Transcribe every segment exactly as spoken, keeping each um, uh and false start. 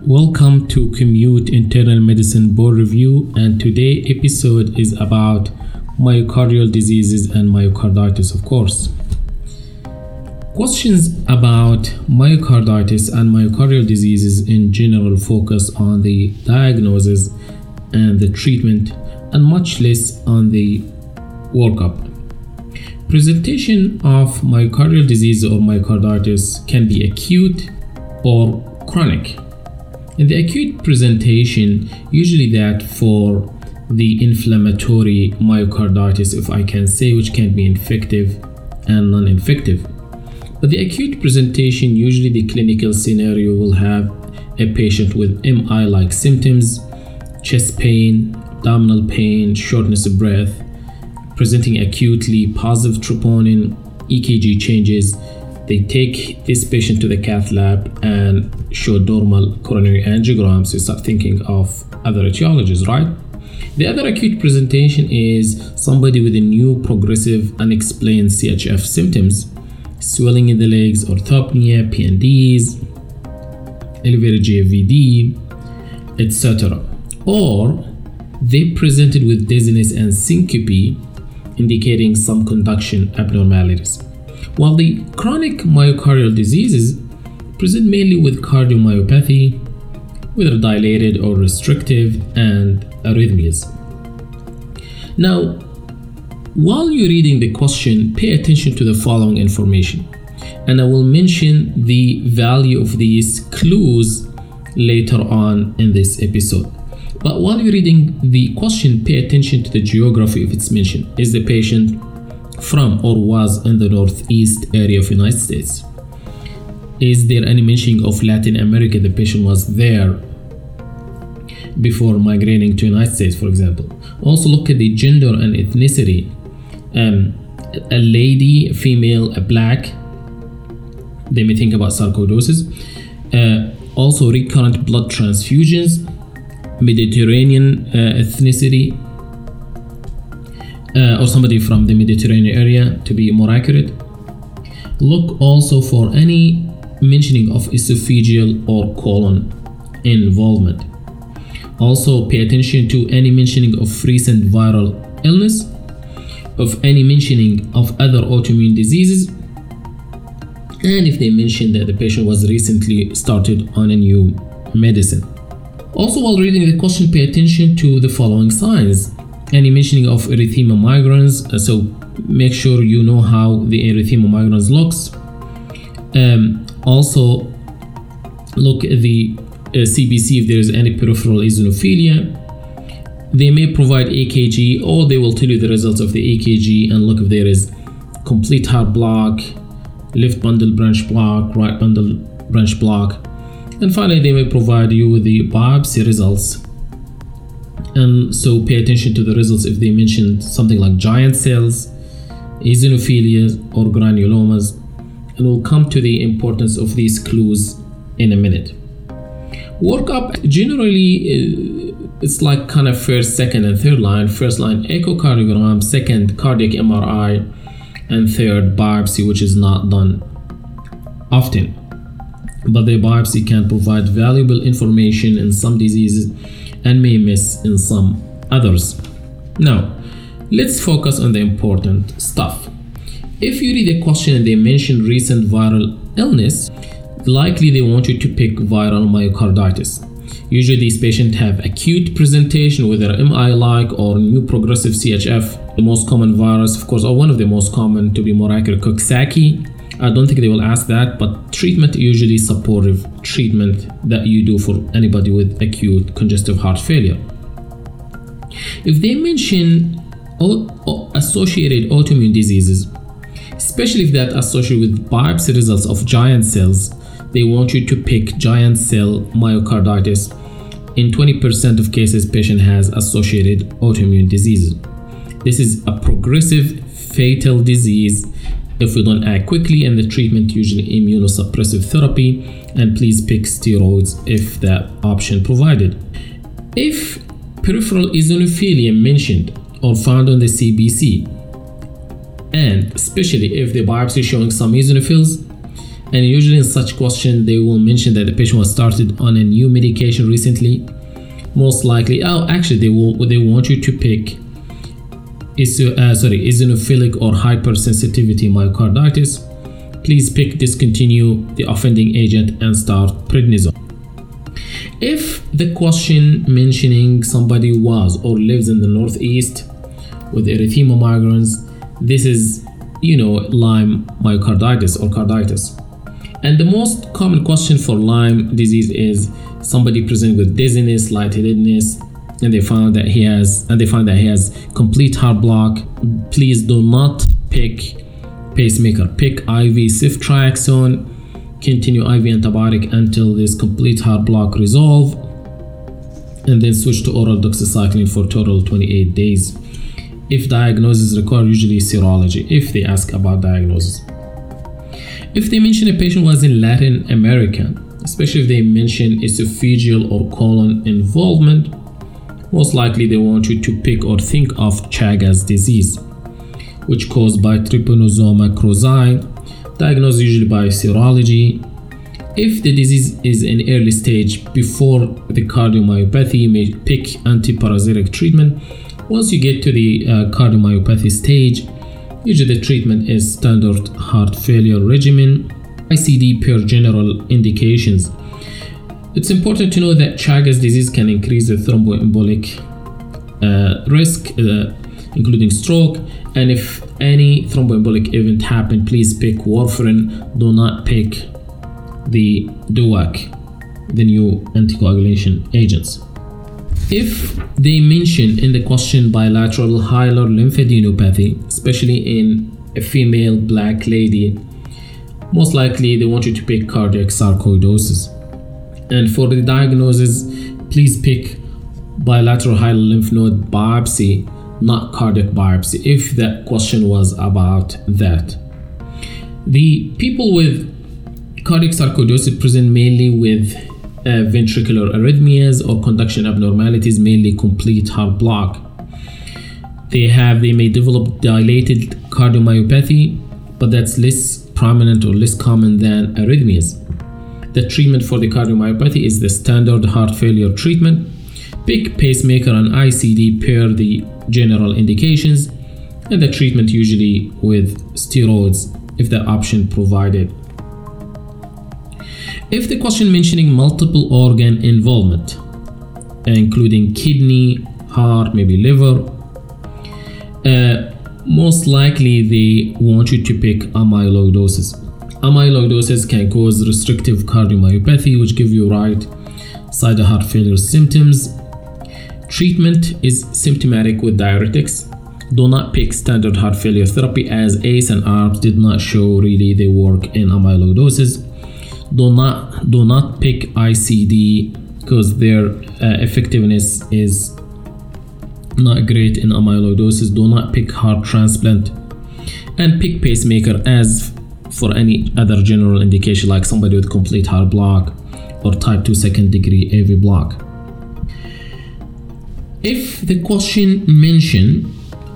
Welcome to Commute Internal Medicine Board Review, and today episode is about myocardial diseases and myocarditis, of course. Questions about myocarditis and myocardial diseases in general focus on the diagnosis and the treatment and much less on the workup. Presentation of myocardial disease or myocarditis can be acute or chronic. In the acute presentation, usually that for the inflammatory myocarditis, if I can say, which can be infective and non-infective. But the acute presentation, usually the clinical scenario will have a patient with M I-like symptoms, chest pain, abdominal pain, shortness of breath, presenting acutely, positive troponin, E K G changes. They take this patient to the cath lab and show normal coronary angiogram, so you start thinking of other etiologies, right? The other acute presentation is somebody with a new progressive unexplained C H F symptoms, swelling in the legs, orthopnea, P N Ds, elevated G F V D, et cetera. Or they presented with dizziness and syncope, indicating some conduction abnormalities. While the chronic myocardial diseases present mainly with cardiomyopathy, whether dilated or restrictive, and arrhythmias. Now, while you're reading the question, pay attention to the following information, and I will mention the value of these clues later on in this episode. But while you're reading the question, pay attention to the geography of its mention. Is the patient from or was in the northeast area of the United States? Is there any mention of Latin America? The patient was there before migrating to the United States, for example. Also look at the gender and ethnicity. Um, a lady, a female, a black. They may think about sarcoidosis. Uh, also recurrent blood transfusions, Mediterranean uh, ethnicity, uh, or somebody from the Mediterranean area to be more accurate. Look also for any mentioning of esophageal or colon involvement. Also pay attention to any mentioning of recent viral illness, of any mentioning of other autoimmune diseases, and if they mention that the patient was recently started on a new medicine. Also, while reading the question, pay attention to the following signs. Any mentioning of erythema migrans, uh, so make sure you know how the erythema migrans looks. Um, also, look at the uh, C B C if there is any peripheral eosinophilia. They may provide E K G, or they will tell you the results of the E K G and look if there is complete heart block, left bundle branch block, right bundle branch block. And finally, they may provide you with the biopsy results. And so pay attention to the results if they mention something like giant cells, eosinophilia, or granulomas. And we'll come to the importance of these clues in a minute. Workup, generally, it's like kind of first, second, and third line. First line, echocardiogram, second, cardiac M R I, and third, biopsy, which is not done often. But the biopsy can provide valuable information in some diseases and may miss in some others. Now, let's focus on the important stuff. If you read a question and they mention recent viral illness, likely they want you to pick viral myocarditis. Usually these patients have acute presentation, whether M I-like or new progressive C H F. The most common virus, of course, or one of the most common, to be more accurate, Coxsackie. I don't think they will ask that, but treatment usually supportive treatment that you do for anybody with acute congestive heart failure. If they mention o- o- associated autoimmune diseases, especially if that associated with biopsy results of giant cells, they want you to pick giant cell myocarditis. In twenty percent of cases, patient has associated autoimmune diseases. This is a progressive fatal disease if we don't act quickly, and the treatment usually immunosuppressive therapy, and please pick steroids if that option provided. If peripheral eosinophilia mentioned or found on the C B C, and especially if the biopsy is showing some eosinophils, And usually in such question, they will mention that the patient was started on a new medication recently. Most likely, oh, actually, they will they want you to pick iso, uh, sorry, eosinophilic or hypersensitivity myocarditis. Please pick discontinue the offending agent and start prednisone. If the question mentioning somebody was or lives in the Northeast with erythema migrans, this is, you know, Lyme myocarditis or carditis. And the most common question for Lyme disease is somebody present with dizziness, lightheadedness, and they found that he has and they find that he has complete heart block. Please do not pick pacemaker. Pick I V ceftriaxone. Continue I V antibiotic until this complete heart block resolve, and then switch to oral doxycycline for total twenty-eight days. If diagnosis require, usually serology if they ask about diagnosis. If they mention a patient was in Latin America, especially if they mention esophageal or colon involvement, most likely they want you to pick or think of Chagas disease, which caused by Trypanosoma cruzi, diagnosed usually by serology. If the disease is in early stage before the cardiomyopathy, you may pick antiparasitic treatment. Once you get to the uh, cardiomyopathy stage, usually the treatment is standard heart failure regimen, I C D per general indications. It's important to know that Chagas disease can increase the thromboembolic uh, risk, uh, including stroke, and if any thromboembolic event happened, please pick warfarin. Do not pick the D O A C, the new anticoagulation agents. If they mention in the question bilateral hilar lymphadenopathy, especially in a female black lady, most likely they want you to pick cardiac sarcoidosis. And for the diagnosis, please pick bilateral hilar lymph node biopsy, not cardiac biopsy, if that question was about that. The people with cardiac sarcoidosis present mainly with uh, ventricular arrhythmias or conduction abnormalities, mainly complete heart block. They have, they may develop dilated cardiomyopathy, but that's less prominent or less common than arrhythmias. The treatment for the cardiomyopathy is the standard heart failure treatment. Pick pacemaker and I C D per the general indications, and the treatment usually with steroids if the option provided. If the question mentioning multiple organ involvement, including kidney, heart, maybe liver, uh, most likely they want you to pick amyloidosis. Amyloidosis can cause restrictive cardiomyopathy, which give you right side heart failure symptoms. Treatment is symptomatic with diuretics. Do not pick standard heart failure therapy, as A C E and A R B S did not show really they work in amyloidosis. Do not do not pick I C D because their uh, effectiveness is not great in amyloidosis. Do not pick heart transplant, and pick pacemaker as for any other general indication like somebody with complete heart block or type two second degree A V block. If the question mention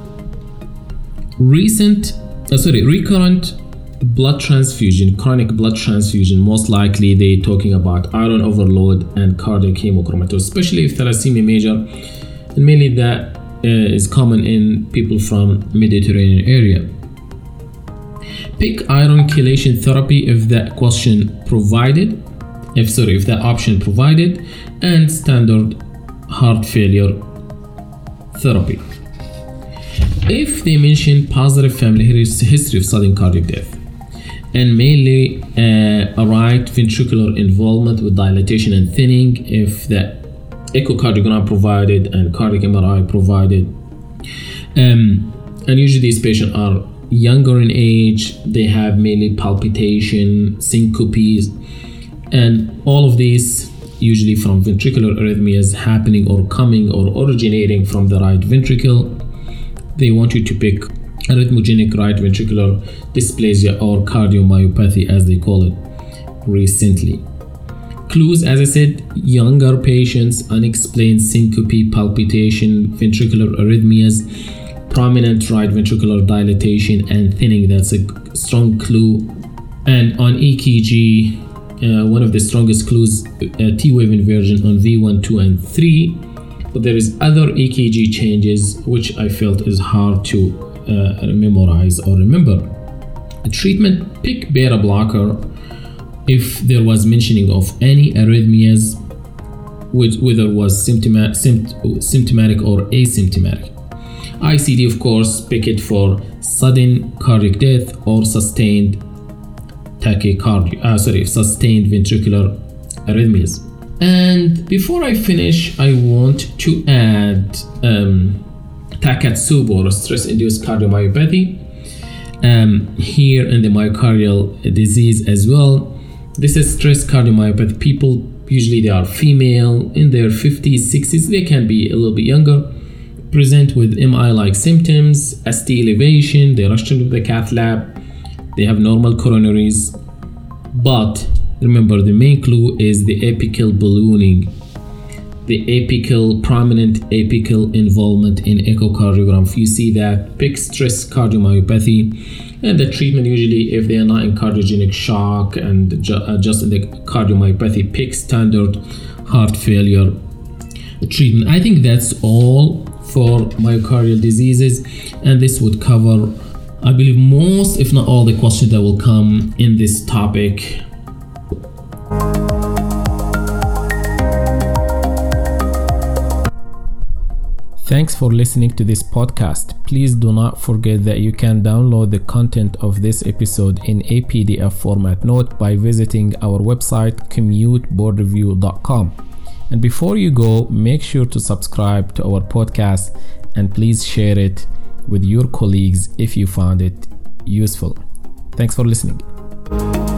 recent, uh, sorry, recurrent blood transfusion, chronic blood transfusion, most likely they talking about iron overload and cardiac hemochromatosis, especially if thalassemia major, and mainly that uh, is common in people from Mediterranean area. Pick iron chelation therapy if that question provided, if sorry, if that option provided, and standard heart failure therapy. If they mention positive family history of sudden cardiac death, and mainly uh, a right ventricular involvement with dilatation and thinning, if the echocardiogram provided and cardiac M R I provided, um, and usually these patients are younger in age, they have mainly palpitation, syncopes, and all of these usually from ventricular arrhythmias happening or coming or originating from the right ventricle. They want you to pick arrhythmogenic right ventricular dysplasia or cardiomyopathy as they call it recently. Clues, as I said, younger patients, unexplained syncope, palpitation, ventricular arrhythmias, prominent right ventricular dilatation and thinning. That's a strong clue And on E K G, uh, one of the strongest clues, uh, T-wave inversion on V one, two, and three. But there is other E K G changes which I felt is hard to uh, memorize or remember. A treatment, pick beta blocker if there was mentioning of any arrhythmias, which whether it was symptomatic, sympt- symptomatic or asymptomatic. I C D, of course, pick it for sudden cardiac death or sustained tachycardia, uh, sorry, sustained ventricular arrhythmias. And before I finish, I want to add um, Takotsubo or stress-induced cardiomyopathy um, here in the myocardial disease as well. This is stress cardiomyopathy. People, usually they are female, in their fifties, sixties, they can be a little bit younger, present with M I-like symptoms, S T elevation, they rush into the cath lab, they have normal coronaries, but remember the main clue is the apical ballooning, the apical, prominent apical involvement in echocardiogram. If you see that, pick stress cardiomyopathy, and the treatment usually, if they are not in cardiogenic shock and ju- uh, just in the cardiomyopathy, pick standard heart failure treatment. I think that's all for myocardial diseases, and this would cover, I believe, most if not all the questions that will come in this topic. Thanks for listening to this podcast. Please do not forget that you can download the content of this episode in a P D F format note by visiting our website commute board review dot com. And before you go, make sure to subscribe to our podcast and please share it with your colleagues if you found it useful. Thanks for listening.